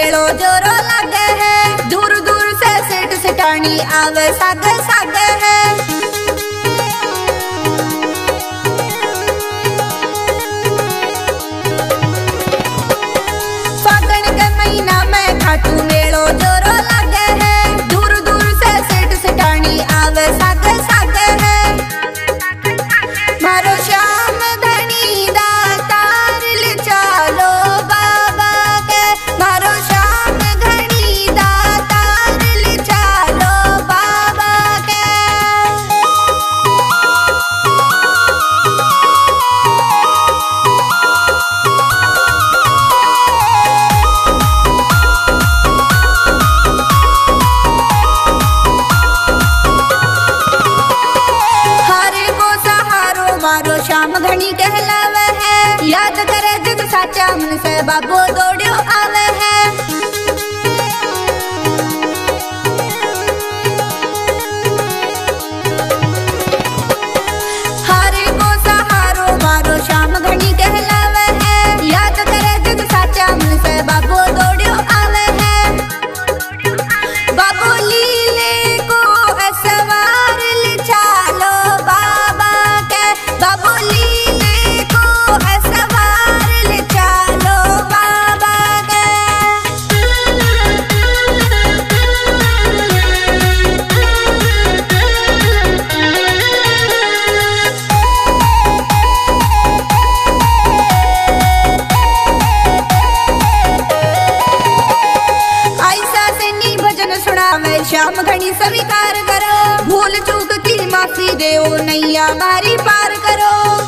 मेलो जोरो लागे है, दूर दूर से सेठ सेठानी आवे सागे सागे है। फागण के महीना में खाटू मेलो जोरो लागे है, दूर दूर से सेठ सेठानी आवे सागे सागे है। मारो श्याम धनी दातार ले चालो बाबा के, मारो श्याम धनी दातार ले चालो बाबा के। हारे को सहारो मारो श्याम घनी कहलावे है, याद करे जिद साचा मन से बाबू दौड़ियो आवे है। हारे को सहारो मारो श्याम घनी कहलावे है, याद करे जिद साचा मन से बाबू दौड़ियो आवे है। बाबू लीले को सवार ले चालो बाबा के, बाबू लीले को सवार ले चालो बाबा के। ऐसा से नी भजन सुनावे श्याम घनी स्वीकार करो, भूल चूक की माफी देओ नैया मारी पार करो।